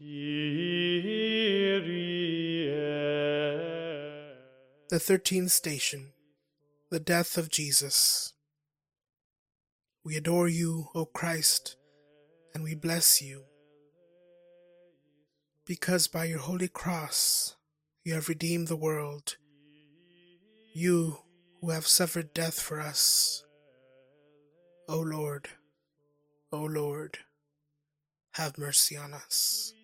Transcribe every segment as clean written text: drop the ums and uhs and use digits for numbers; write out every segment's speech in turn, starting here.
The 13th station, the death of Jesus. We adore you, O Christ, and we bless you, because by your holy cross you have redeemed the world, you who have suffered death for us. O Lord, have mercy on us.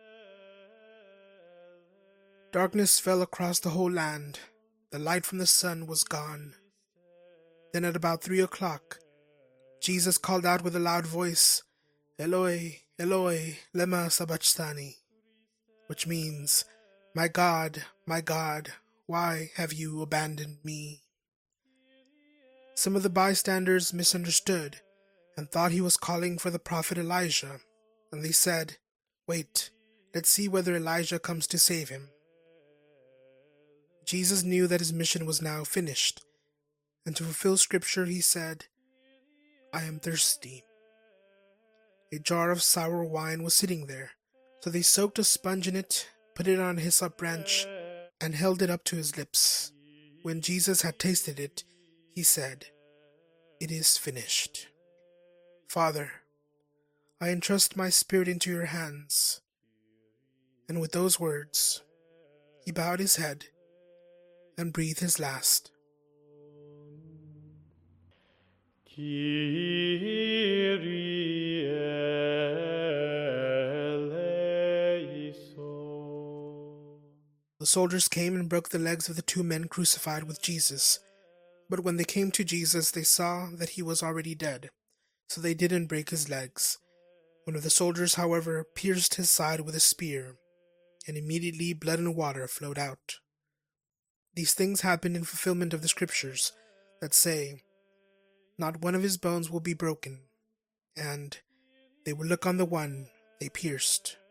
Darkness fell across the whole land. The light from the sun was gone. Then at about 3 o'clock, Jesus called out with a loud voice, Eloi, Eloi, lema sabachthani, which means, my God, why have you abandoned me? Some of the bystanders misunderstood and thought he was calling for the prophet Elijah, and they said, wait, let's see whether Elijah comes to save him. Jesus knew that his mission was now finished, and to fulfill scripture he said, I am thirsty. A jar of sour wine was sitting there, so they soaked a sponge in it, put it on a hyssop branch, and held it up to his lips. When Jesus had tasted it, he said, It is finished. Father, I entrust my spirit into your hands. And with those words, he bowed his head and breathed his last. The soldiers came and broke the legs of the 2 men crucified with Jesus. But when they came to Jesus, they saw that he was already dead, so they didn't break his legs. One of the soldiers, however, pierced his side with a spear, and immediately blood and water flowed out. These things happened in fulfillment of the scriptures that say, Not one of his bones will be broken, and they will look on the one they pierced.